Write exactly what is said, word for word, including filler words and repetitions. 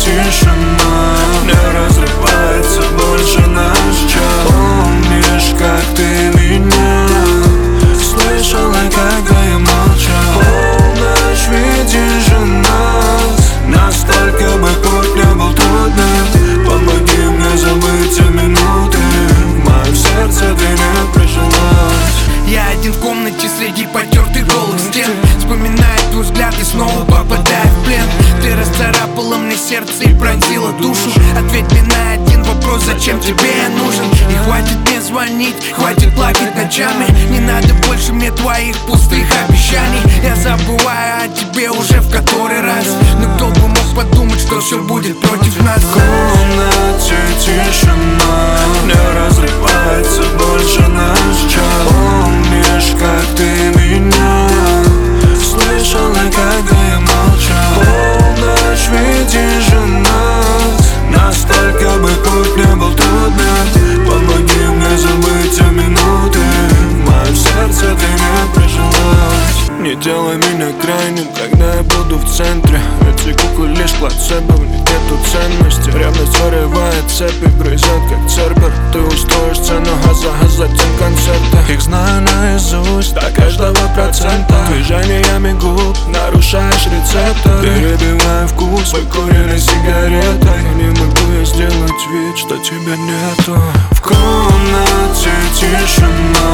тишина, не разрывается больше наш час. Помнишь, как ты меня слышала, когда я молчал? Полночь, видишь же нас, настолько бы путь не был трудным. Помоги мне забыть те минуты, в моем сердце ты не прижилась. Я один в комнате среди потертых голых стен, вспоминаю твой взгляд и снова попадаю в плен. Ты расцарапала мне сердце и пронзила душу. Ответь мне на один вопрос: зачем тебе я нужен? И хватит мне звонить, хватит плакать ночами. Не надо больше мне твоих пустых обещаний. Я забываю о тебе уже в который раз, но кто бы мог подумать, что все будет против нас. В комнате тишина, не разрывается больше наш час. Помнишь, как ты меня слышала, когда я молчал? Полночь, видишь же нас, настолько бы путь не был трудным. Помоги мне забыть те минуты, в моем сердце ты не прижилась. Не делай меня крайним, когда я буду в центре. Эти куклы лишь плацебо, в них нету ценности. Ревность вырывает цепи, грызет как цербер. Ты устроишь сцену газа, а затем концерты. Их знаю наизусть, до каждого процента. Движениями губ нарушаешь рецепты. Перебиваю вкус выкуренной сигаретой. Не могу я сделать вид, что тебя нету. В комнате тишина,